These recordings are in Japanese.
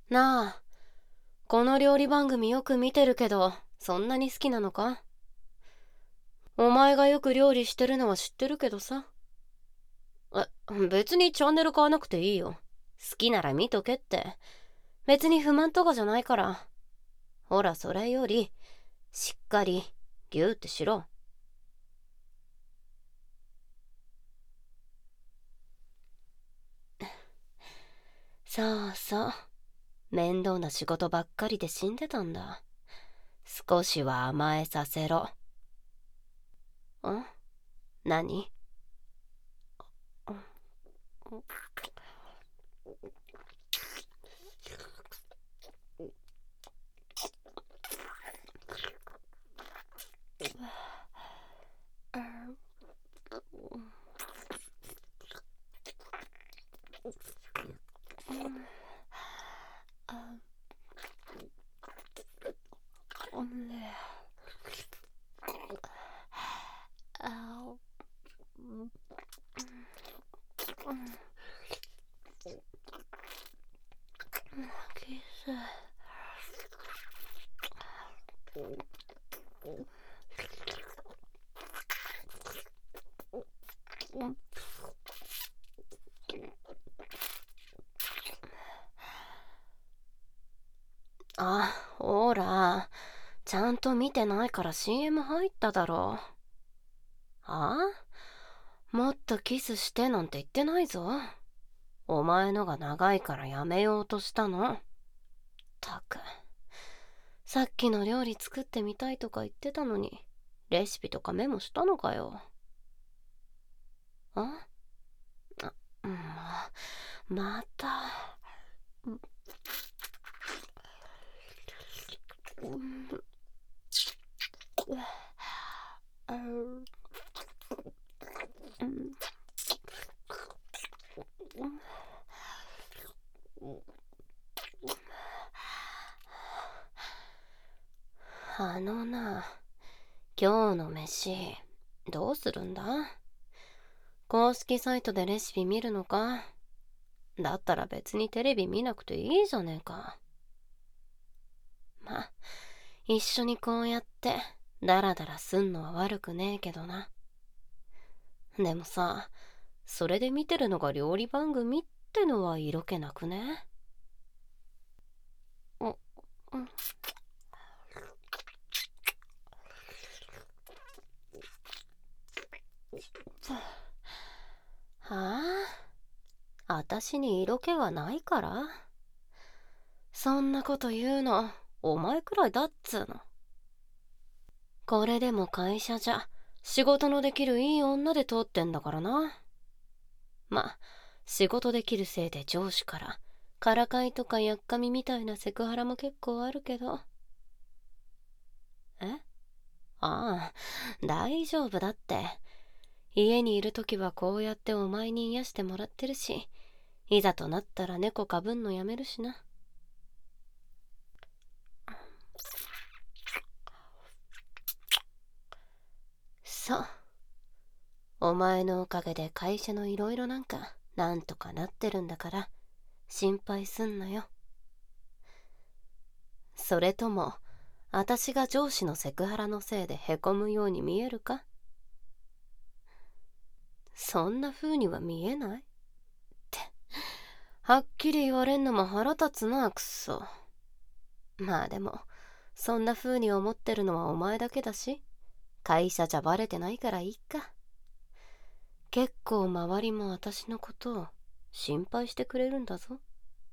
なあ、この料理番組よく見てるけど、そんなに好きなのか？お前がよく料理してるのは知ってるけどさ。別にチャンネル変わなくていいよ。好きなら見とけって。別に不満とかじゃないから。ほら、それより、しっかり、ギューってしろ。そうそう。面倒な仕事ばっかりで死んでたんだ。少しは甘えさせろ。何？ほら、ちゃんと見てないから CM 入っただろう。もっとキスしてなんて言ってないぞ。お前のが長いからやめようとしたの。たく、さっきの料理作ってみたいとか言ってたのに、レシピとかメモしたのかよ。ああ、また。今日の飯、どうするんだ？公式サイトでレシピ見るのか？だったら別にテレビ見なくていいじゃねえか。ま、一緒にこうやってダラダラすんのは悪くねえけどな。でもさ、それで見てるのが料理番組ってのは色気なくね？あたしに色気はないから？そんなこと言うの、お前くらいだっつーの。これでも会社じゃ、仕事のできるいい女で通ってんだからな。仕事できるせいで上司から、からかいとかやっかみみたいなセクハラも結構あるけど。大丈夫だって。家にいるときはこうやってお前に癒してもらってるし、いざとなったら猫かぶんのやめるしな。そう。お前のおかげで会社のいろいろなんとかなってるんだから、心配すんなよ。それとも、私が上司のセクハラのせいでへこむように見えるか？そんな風には見えないって、はっきり言われんのも腹立つな、くっそ。でも、そんな風に思ってるのはお前だけだし、会社じゃバレてないからいいか。結構周りも私のことを心配してくれるんだぞ。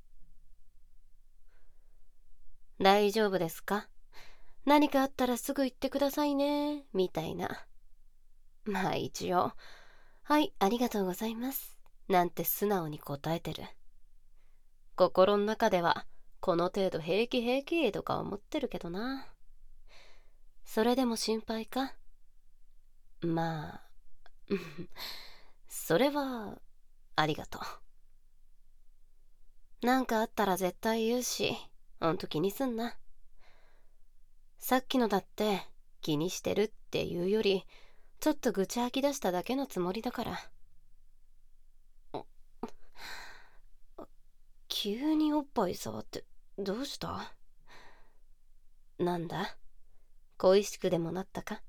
大丈夫ですか？何かあったらすぐ言ってくださいね、みたいな。一応、はい、ありがとうございます。なんて素直に答えてる。心の中では、この程度平気平気とか思ってるけどな。それでも心配か？それは、ありがとう。なんかあったら絶対言うし、ほんと気にすんな。さっきのだって気にしてるっていうより、ちょっと愚痴吐き出しただけのつもりだから。急におっぱい触ってどうした？なんだ？恋しくでもなったか？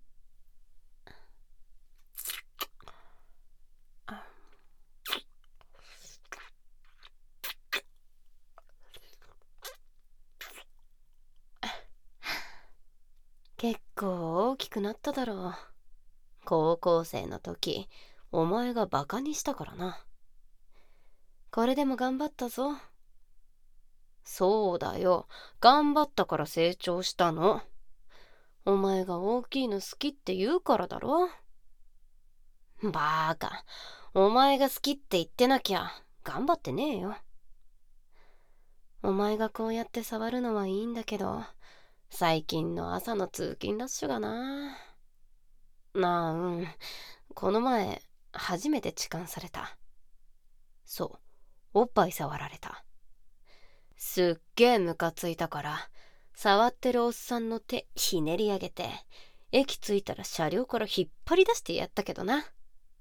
結構大きくなっただろう。高校生の時、お前がバカにしたからな。これでも頑張ったぞ。そうだよ。頑張ったから成長したの。お前が大きいの好きって言うからだろ。バーカ。お前が好きって言ってなきゃ頑張ってねえよ。お前がこうやって触るのはいいんだけど、最近の朝の通勤ラッシュがな。この前、初めて痴漢された。そう、おっぱい触られた。すっげえムカついたから、触ってるおっさんの手ひねり上げて、駅着いたら車両から引っ張り出してやったけどな。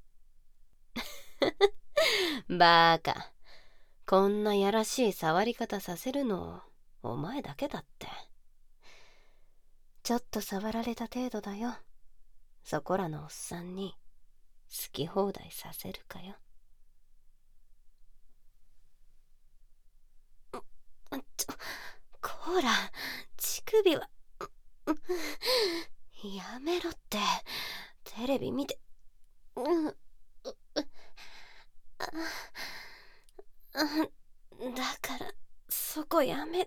バーカ。こんなやらしい触り方させるの、お前だけだって。ちょっと触られた程度だよ。そこらのおっさんに好き放題させるかよ。こら、乳首は、やめろって。テレビ見て、だからそこやめ。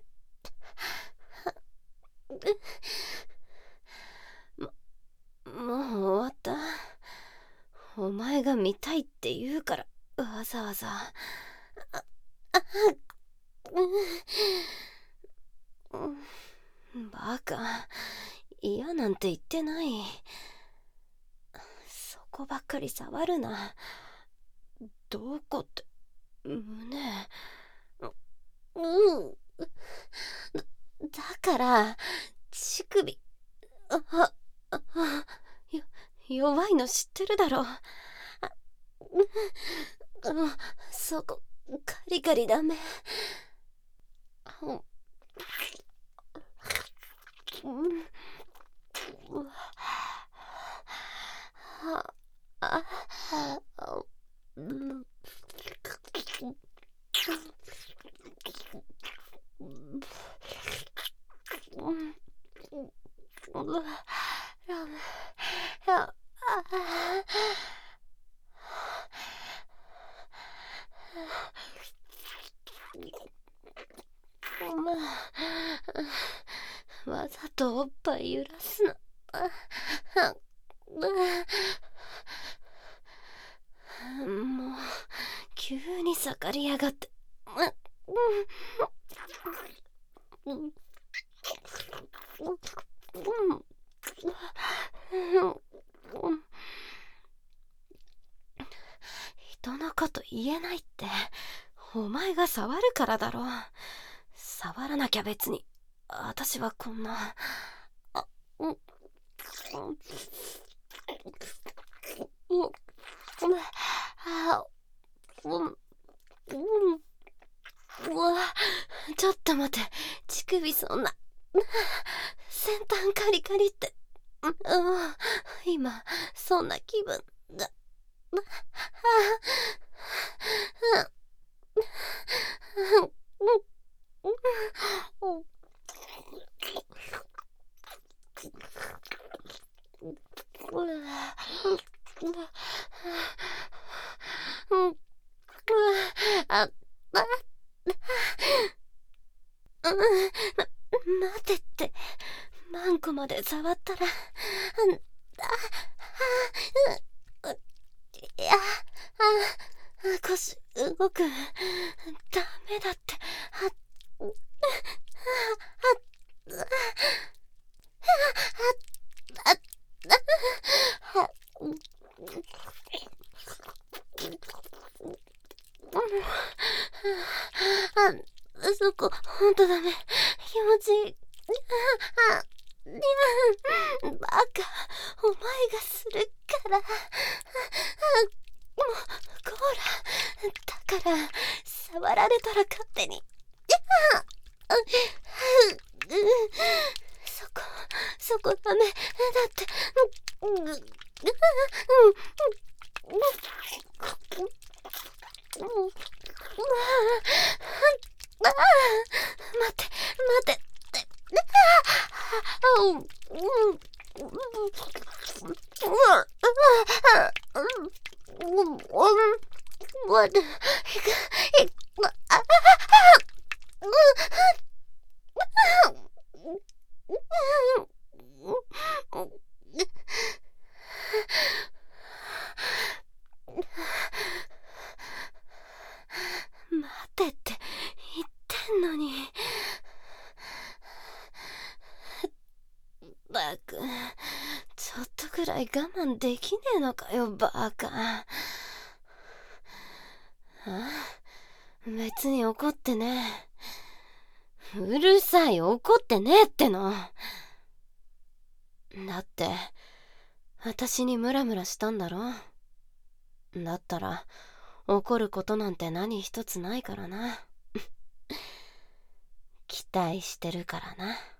もう終わった。お前が見たいって言うからわざわざ。バカ。嫌なんて言ってない。そこばっかり触るな。どこって、胸。だから乳首。弱いの知ってるだろ。そこカリカリダメ。わざとおっぱい揺らすの。もう急に盛り上がって。人のこと言えないってお前が触るからだろ。触らなきゃ別に私はこんな。ちょっと待って。乳首そんな先端カリカリって。今そんな気分が。待てって。マンコまで触ったら。腰動く。ダメだって。そこほんとダメ。気持ちいい。バカ。お前がするから。もうこら。だから触られたら勝手に。 そこダメだって。待って。待てって言ってんのに。バク、ちょっとくらい我慢できねえのかよ、バカ。別に怒ってねえ。うるさい、怒ってねえっての。だって私にムラムラしたんだろ。だったら怒ることなんて何一つないからな。期待してるからな。